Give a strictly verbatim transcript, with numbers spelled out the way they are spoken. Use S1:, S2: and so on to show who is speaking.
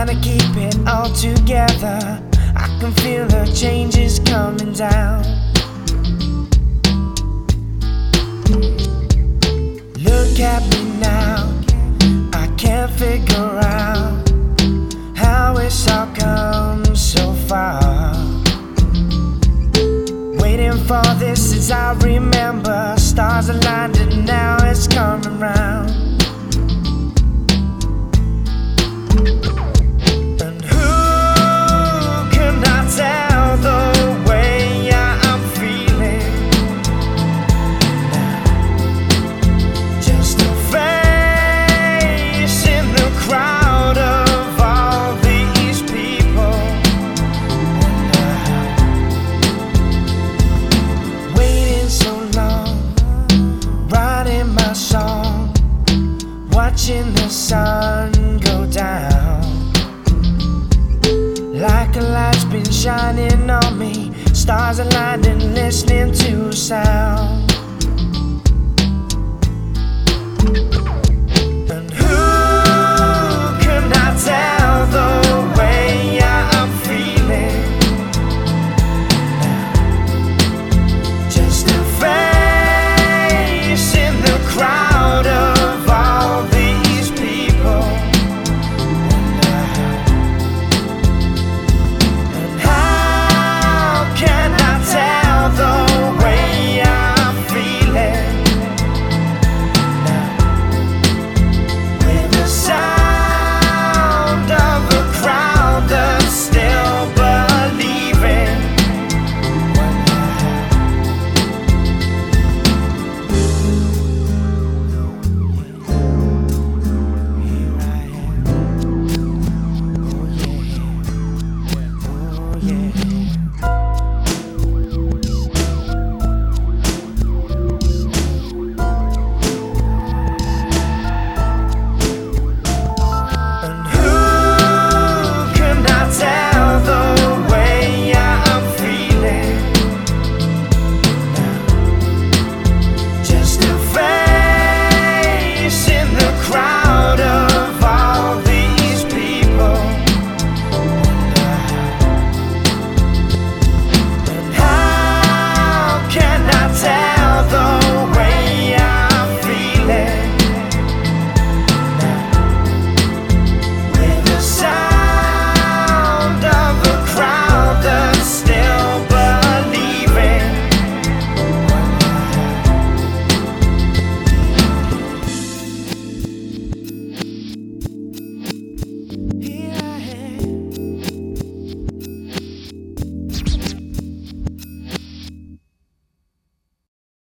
S1: to keep it all together. I can feel the changes coming down. Look at me now, I can't figure out how it's all come so far. Waiting for this as I remember, stars aligned and now it's coming round. And who can I tell the way I'm feeling now? Just a face in the crowd of all these people. Wonder how, waiting so long, writing my song, watching the sun go down. Like a light's been shining on me, stars aligned and listening to sound.